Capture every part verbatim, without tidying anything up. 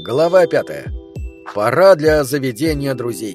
Глава пятая. Пора для заведения друзей.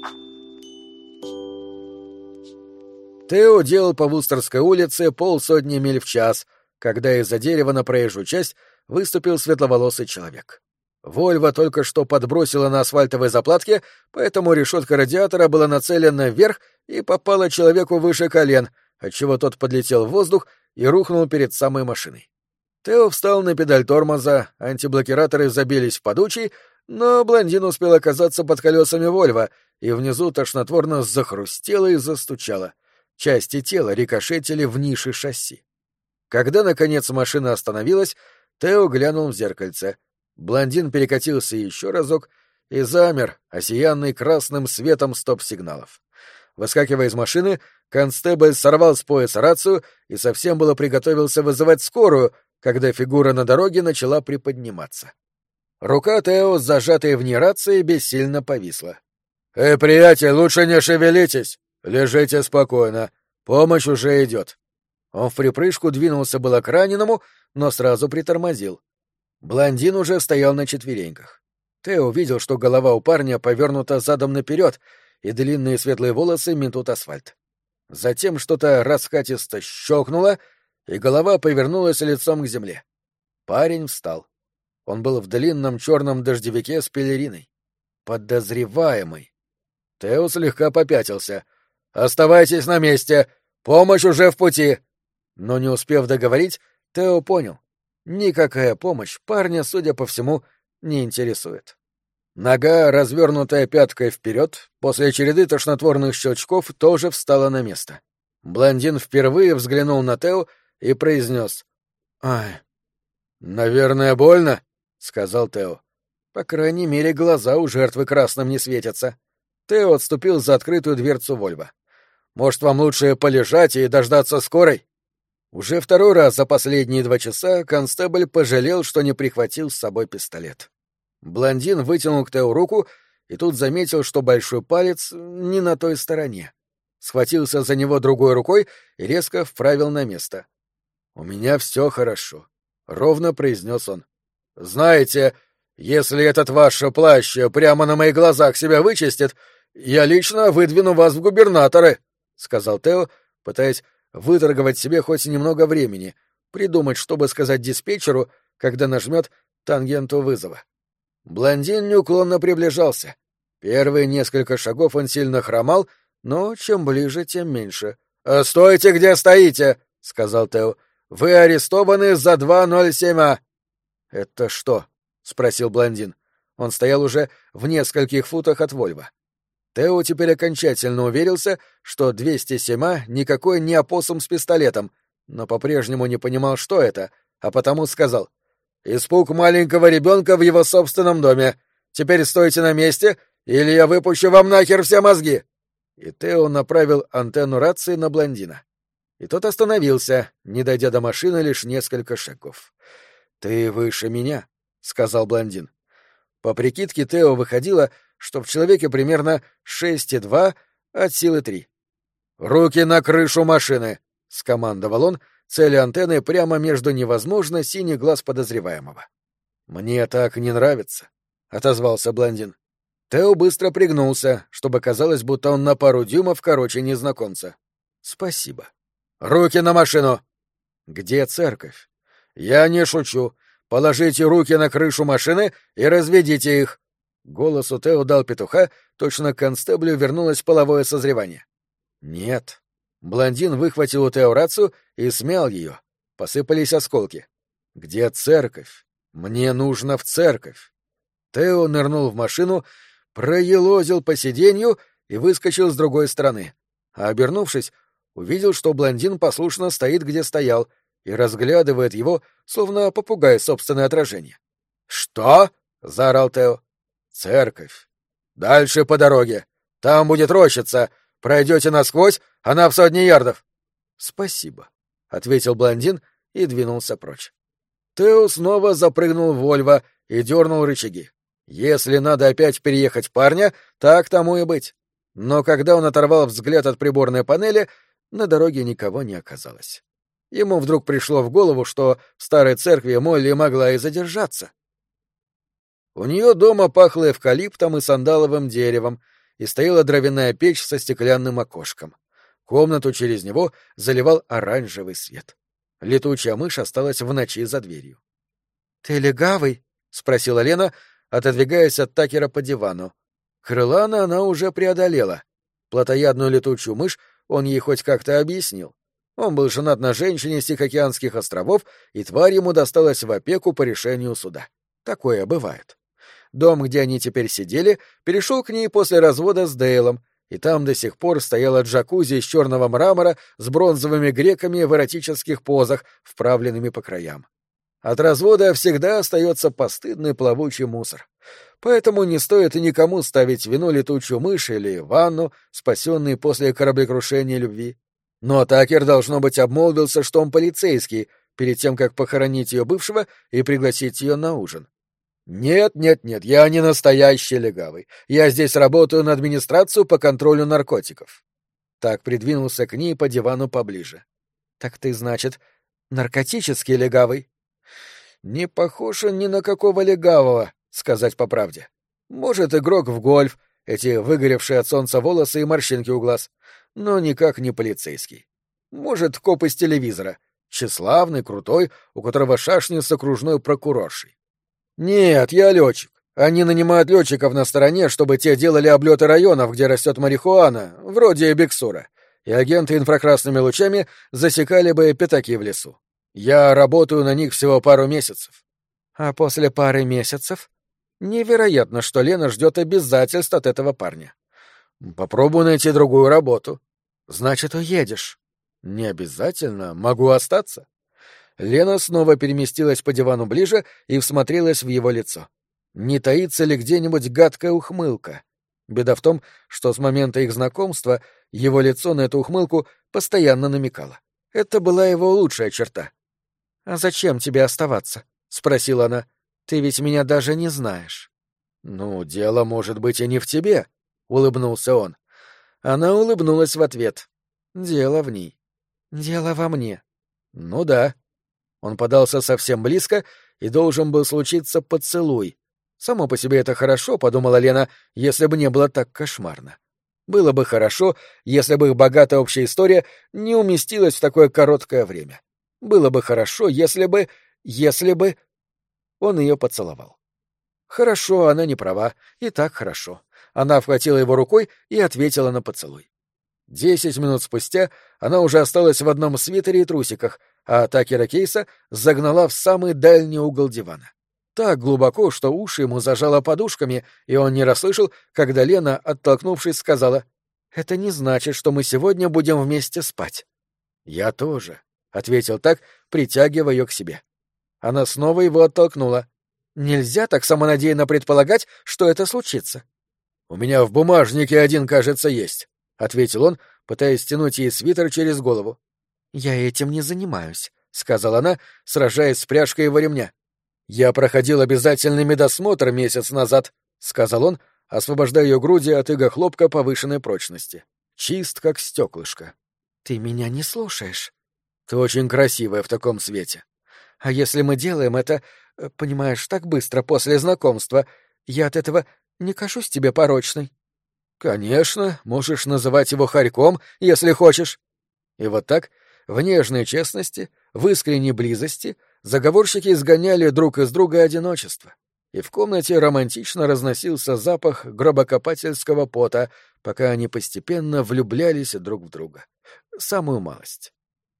Тео делал по Вустерской улице полсотни миль в час, когда из-за дерева на проезжую часть выступил светловолосый человек. Вольво только что подбросила на асфальтовой заплатке, поэтому решетка радиатора была нацелена вверх и попала человеку выше колен, отчего тот подлетел в воздух и рухнул перед самой машиной. Тео встал на педаль тормоза, антиблокираторы забились в подучий, но блондин успел оказаться под колесами Вольво, и внизу тошнотворно захрустело и застучало. Части тела рикошетили в ниши шасси. Когда, наконец, машина остановилась, Тео глянул в зеркальце. Блондин перекатился еще разок и замер, осиянный красным светом стоп-сигналов. Выскакивая из машины, констебль сорвал с пояса рацию и совсем было приготовился вызывать скорую, когда фигура на дороге начала приподниматься. Рука Тео, зажатая в ней рации, бессильно повисла. «Эй, приятель, лучше не шевелитесь! Лежите спокойно, помощь уже идет!» Он в припрыжку двинулся было к раненому, но сразу притормозил. Блондин уже стоял на четвереньках. Тео увидел, что голова у парня повернута задом наперед, и длинные светлые волосы метут асфальт. Затем что-то раскатисто щелкнуло, и голова повернулась лицом к земле. Парень встал. Он был в длинном черном дождевике с пелериной. Подозреваемый. Тео слегка попятился. «Оставайтесь на месте! Помощь уже в пути!» Но не успев договорить, Тео понял. Никакая помощь парня, судя по всему, не интересует. Нога, развернутая пяткой вперед, после череды тошнотворных щелчков, тоже встала на место. Блондин впервые взглянул на Тео и произнес: «Ай, наверное, больно», — сказал Тео. По крайней мере, глаза у жертвы красным не светятся. Тео отступил за открытую дверцу Вольво. «Может, вам лучше полежать и дождаться скорой?» Уже второй раз за последние два часа констебль пожалел, что не прихватил с собой пистолет. Блондин вытянул к Тео руку и тут заметил, что большой палец не на той стороне. Схватился за него другой рукой и резко вправил на место. «У меня все хорошо», — ровно произнес он. «Знаете, если этот ваш плащ прямо на моих глазах себя вычистит, я лично выдвину вас в губернаторы», — сказал Тео, пытаясь выторговать себе хоть немного времени, придумать, чтобы сказать диспетчеру, когда нажмет тангенту вызова. Блондин неуклонно приближался. Первые несколько шагов он сильно хромал, но чем ближе, тем меньше. «Стойте, где стоите!» — сказал Тео. «Вы арестованы за два ноль семь А». «Это что?» — спросил блондин. Он стоял уже в нескольких футах от Вольво. Тео теперь окончательно уверился, что двести семь А никакой не опоссум с пистолетом, но по-прежнему не понимал, что это, а потому сказал: «Испуг маленького ребенка в его собственном доме. Теперь стойте на месте, или я выпущу вам нахер все мозги!» И Тео направил антенну рации на блондина. И тот остановился, не дойдя до машины лишь несколько шагов. «Ты выше меня», — сказал блондин. По прикидке Тео выходило, что в человеке примерно шесть и два от силы три. «Руки на крышу машины!» — скомандовал он, целя антенны прямо между невозможно синий глаз подозреваемого. «Мне так не нравится», — отозвался блондин. Тео быстро пригнулся, чтобы казалось, будто он на пару дюймов короче незнакомца. «Спасибо». «Руки на машину!» «Где церковь?» «Я не шучу. Положите руки на крышу машины и разведите их». Голос у Тео дал петуха, точно к констеблю вернулось половое созревание. «Нет». Блондин выхватил у Тео рацию и смял ее. Посыпались осколки. «Где церковь? Мне нужно в церковь». Тео нырнул в машину, проелозил по сиденью и выскочил с другой стороны. А обернувшись, увидел, что блондин послушно стоит, где стоял, и разглядывает его, словно попугай собственное отражение. «Что?» — заорал Тео. «Церковь. Дальше по дороге. Там будет рощица. Пройдете насквозь, она в сотне ярдов». «Спасибо», — ответил блондин и двинулся прочь. Тео снова запрыгнул в Вольво и дернул рычаги. Если надо опять переехать парня, так тому и быть. Но когда он оторвал взгляд от приборной панели, на дороге никого не оказалось. Ему вдруг пришло в голову, что в старой церкви Молли могла и задержаться. У нее дома пахло эвкалиптом и сандаловым деревом, и стояла дровяная печь со стеклянным окошком. Комнату через него заливал оранжевый свет. Летучая мышь осталась в ночи за дверью. — Ты легавый? — спросила Лена, отодвигаясь от Такера по дивану. Крылана она уже преодолела. Плотоядную летучую мышь он ей хоть как-то объяснил. Он был женат на женщине с Тихоокеанских островов, и тварь ему досталась в опеку по решению суда. Такое бывает. Дом, где они теперь сидели, перешел к ней после развода с Дейлом, и там до сих пор стояла джакузи из черного мрамора с бронзовыми греками в эротических позах, вправленными по краям. От развода всегда остается постыдный плавучий мусор. Поэтому не стоит никому ставить вину летучую мышь или ванну, спасенные после кораблекрушения любви. Но Такер, должно быть, обмолвился, что он полицейский, перед тем, как похоронить ее бывшего и пригласить ее на ужин. «Нет, нет, нет, я не настоящий легавый. Я здесь работаю на администрацию по контролю наркотиков». Так придвинулся к ней по дивану поближе. «Так ты, значит, наркотический легавый?» «Не похож он ни на какого легавого, сказать по правде. Может, игрок в гольф, эти выгоревшие от солнца волосы и морщинки у глаз, но никак не полицейский. Может, коп из телевизора, тщеславный, крутой, у которого шашни с окружной прокуроршей. Нет, я летчик. Они нанимают летчиков на стороне, чтобы те делали облеты районов, где растет марихуана, вроде Биксура, и агенты инфракрасными лучами засекали бы пятаки в лесу. Я работаю на них всего пару месяцев. А после пары месяцев? Невероятно, что Лена ждет обязательств от этого парня. Попробую найти другую работу. Значит, уедешь. Не обязательно, могу остаться. Лена снова переместилась по дивану ближе и всмотрелась в его лицо. Не таится ли где-нибудь гадкая ухмылка? Беда в том, что с момента их знакомства его лицо на эту ухмылку постоянно намекало. Это была его лучшая черта. — А зачем тебе оставаться? — спросила она. — Ты ведь меня даже не знаешь. — Ну, дело, может быть, и не в тебе, — улыбнулся он. Она улыбнулась в ответ. — Дело в ней. — Дело во мне. — Ну да. Он подался совсем близко, и должен был случиться поцелуй. Само по себе это хорошо, — подумала Лена, — если бы не было так кошмарно. Было бы хорошо, если бы их богатая общая история не уместилась в такое короткое время. Было бы хорошо, если бы... если бы... Он ее поцеловал. Хорошо, она не права, и так хорошо. Она обхватила его рукой и ответила на поцелуй. Десять минут спустя она уже осталась в одном свитере и трусиках, а Такера Кейса загнала в самый дальний угол дивана. Так глубоко, что уши ему зажало подушками, и он не расслышал, когда Лена, оттолкнувшись, сказала: «Это не значит, что мы сегодня будем вместе спать». «Я тоже», — ответил так, притягивая ее к себе. Она снова его оттолкнула. «Нельзя так самонадеянно предполагать, что это случится». «У меня в бумажнике один, кажется, есть», — ответил он, пытаясь стянуть ей свитер через голову. «Я этим не занимаюсь», — сказала она, сражаясь с пряжкой его ремня. «Я проходил обязательный медосмотр месяц назад», — сказал он, освобождая ее груди от иго хлопка повышенной прочности. «Чист, как стеклышко». «Ты меня не слушаешь». «Ты очень красивая в таком свете». «А если мы делаем это, понимаешь, так быстро после знакомства, я от этого не кажусь тебе порочной». «Конечно, можешь называть его хорьком, если хочешь». И вот так, в нежной честности, в искренней близости, заговорщики изгоняли друг из друга одиночество, и в комнате романтично разносился запах гробокопательского пота, пока они постепенно влюблялись друг в друга. Самую малость.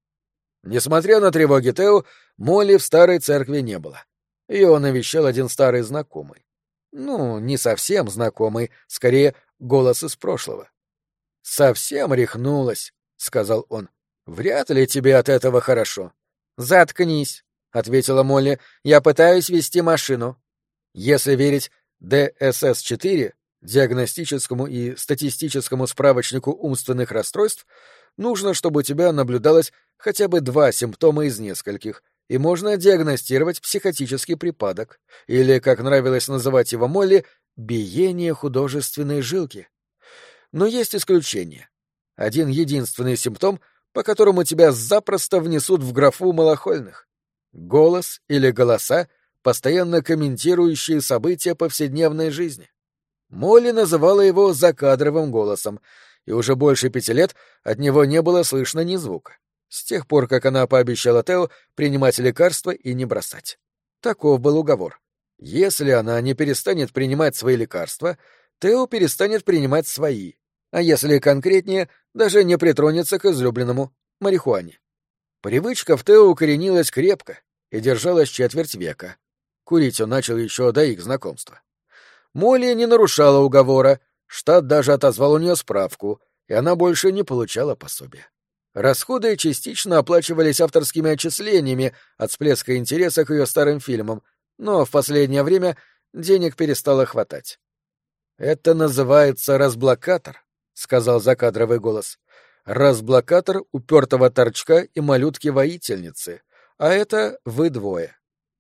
Несмотря на тревоги Тео, Молли в старой церкви не было. Ее навещал один старый знакомый. Ну, не совсем знакомый, скорее, голос из прошлого. «Совсем рехнулась», — сказал он. «Вряд ли тебе от этого хорошо». «Заткнись», — ответила Молли. «Я пытаюсь вести машину». Если верить ди эс эс четыре, диагностическому и статистическому справочнику умственных расстройств, нужно, чтобы у тебя наблюдалось хотя бы два симптома из нескольких, и можно диагностировать психотический припадок, или, как нравилось называть его Молли, биение художественной жилки. Но есть исключение. Один единственный симптом, по которому тебя запросто внесут в графу малохольных. Голос или голоса, постоянно комментирующие события повседневной жизни. Молли называла его закадровым голосом, и уже больше пяти лет от него не было слышно ни звука, с тех пор, как она пообещала Тео принимать лекарства и не бросать. Таков был уговор. Если она не перестанет принимать свои лекарства, Тео перестанет принимать свои, а если конкретнее, даже не притронется к излюбленному — марихуане. Привычка в Тео укоренилась крепко и держалась четверть века. Курить он начал еще до их знакомства. Молли не нарушала уговора, штат даже отозвал у нее справку, и она больше не получала пособия. Расходы частично оплачивались авторскими отчислениями от всплеска интереса к ее старым фильмам, но в последнее время денег перестало хватать. «Это называется разблокатор», — сказал закадровый голос. «Разблокатор упертого торчка и малютки-воительницы, а это вы двое».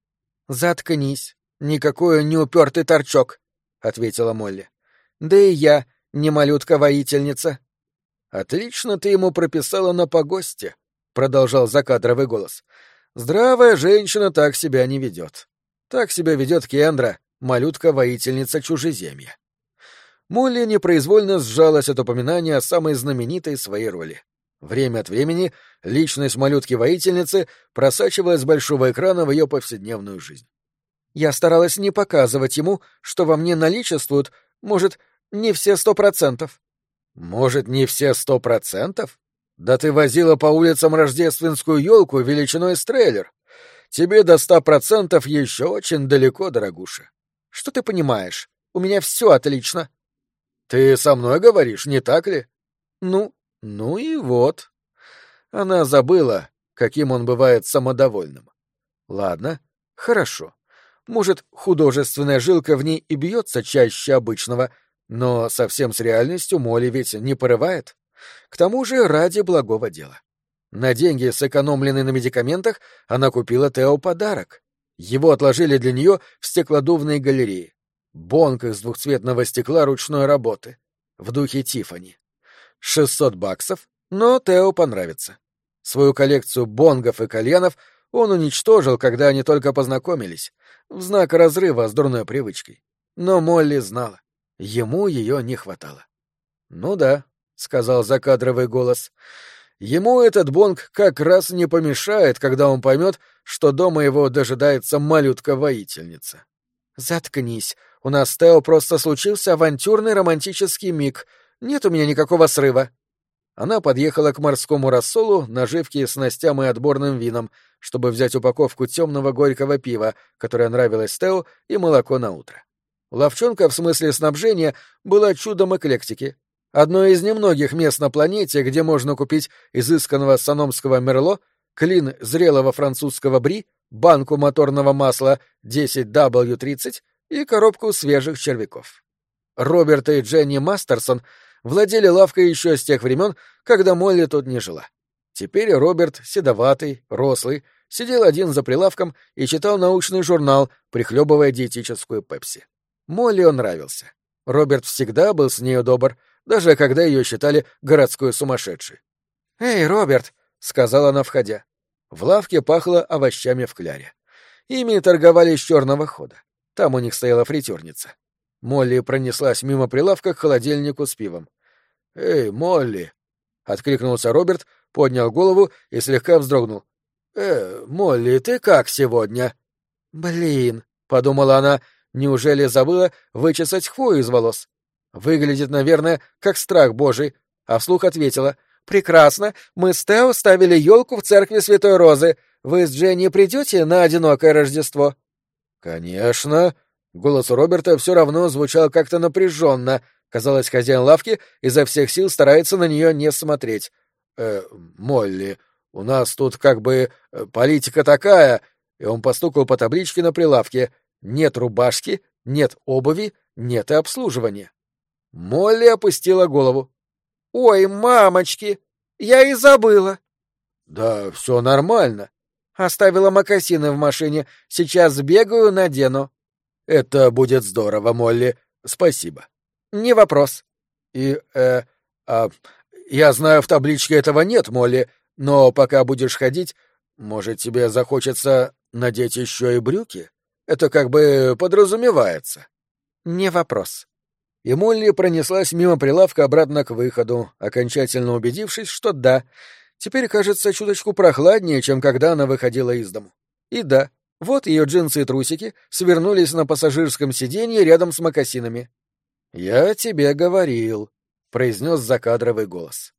«Заткнись, никакой он не упертый торчок», — ответила Молли. «Да и я не малютка-воительница». «Отлично ты ему прописала на погосте», — продолжал закадровый голос. «Здравая женщина так себя не ведет. Так себя ведет Кендра, малютка-воительница чужеземья». Молли непроизвольно сжалась от упоминания о самой знаменитой своей роли. Время от времени личность малютки-воительницы просачивалась с большого экрана в ее повседневную жизнь. «Я старалась не показывать ему, что во мне наличествуют, может, не все сто процентов». «Может, не все сто процентов? Да ты возила по улицам рождественскую елку величиной с трейлер. Тебе до ста процентов еще очень далеко, дорогуша». «Что ты понимаешь? У меня все отлично». «Ты со мной говоришь, не так ли?» «Ну, ну и вот». Она забыла, каким он бывает самодовольным. «Ладно, хорошо. Может, художественная жилка в ней и бьется чаще обычного, но совсем с реальностью Молли ведь не порывает. К тому же ради благого дела. На деньги, сэкономленные на медикаментах, она купила Тео подарок. Его отложили для нее в стеклодувной галерее. Бонг из двухцветного стекла ручной работы. В духе Тиффани. Шестьсот баксов, но Тео понравится. Свою коллекцию бонгов и кальянов он уничтожил, когда они только познакомились, в знак разрыва с дурной привычкой. Но Молли знала. Ему ее не хватало. «Ну да», — сказал закадровый голос, — «ему этот бонг как раз не помешает, когда он поймет, что дома его дожидается малютка-воительница». «Заткнись, у нас с Тео просто случился авантюрный романтический миг, нет у меня никакого срыва». Она подъехала к морскому рассолу, наживке, снастям и отборным винам, чтобы взять упаковку темного горького пива, которое нравилось Тео, и молоко на утро. Ловчонка в смысле снабжения была чудом эклектики. Одно из немногих мест на планете, где можно купить изысканного саномского мерло, клин зрелого французского бри, банку моторного масла десять дабл ю тридцать и коробку свежих червяков. Роберт и Дженни Мастерсон владели лавкой еще с тех времен, когда Молли тут не жила. Теперь Роберт, седоватый, рослый, сидел один за прилавком и читал научный журнал, прихлебывая диетическую пепси. Молли он нравился. Роберт всегда был с нею добр, даже когда ее считали городской сумасшедшей. «Эй, Роберт!» — сказала она, входя. В лавке пахло овощами в кляре. Ими торговали с черного хода. Там у них стояла фритюрница. Молли пронеслась мимо прилавка к холодильнику с пивом. «Эй, Молли!» — откликнулся Роберт, поднял голову и слегка вздрогнул. «Э, Молли, ты как сегодня?» «Блин!» — подумала она. Неужели забыла вычесать хвою из волос? Выглядит, наверное, как страх божий. А вслух ответила. «Прекрасно. Мы с Тео ставили елку в церкви Святой Розы. Вы с Дженни придете на одинокое Рождество?» «Конечно». Голос у Роберта все равно звучал как-то напряженно. Казалось, хозяин лавки изо всех сил старается на нее не смотреть. «Э, Молли, у нас тут как бы политика такая...» И он постукал по табличке на прилавке. «Нет рубашки, нет обуви, нет и обслуживания». Молли опустила голову. «Ой, мамочки, я и забыла». «Да все нормально». «Оставила мокасины в машине, сейчас сбегаю, надену». «Это будет здорово, Молли, спасибо». «Не вопрос». «И, э, а, я знаю, в табличке этого нет, Молли, но пока будешь ходить, может, тебе захочется надеть еще и брюки? Это как бы подразумевается. Не вопрос. И Молли пронеслась мимо прилавка обратно к выходу, окончательно убедившись, что да, теперь кажется чуточку прохладнее, чем когда она выходила из дому. И да, вот ее джинсы и трусики свернулись на пассажирском сиденье рядом с мокасинами. «Я тебе говорил», — произнес закадровый голос.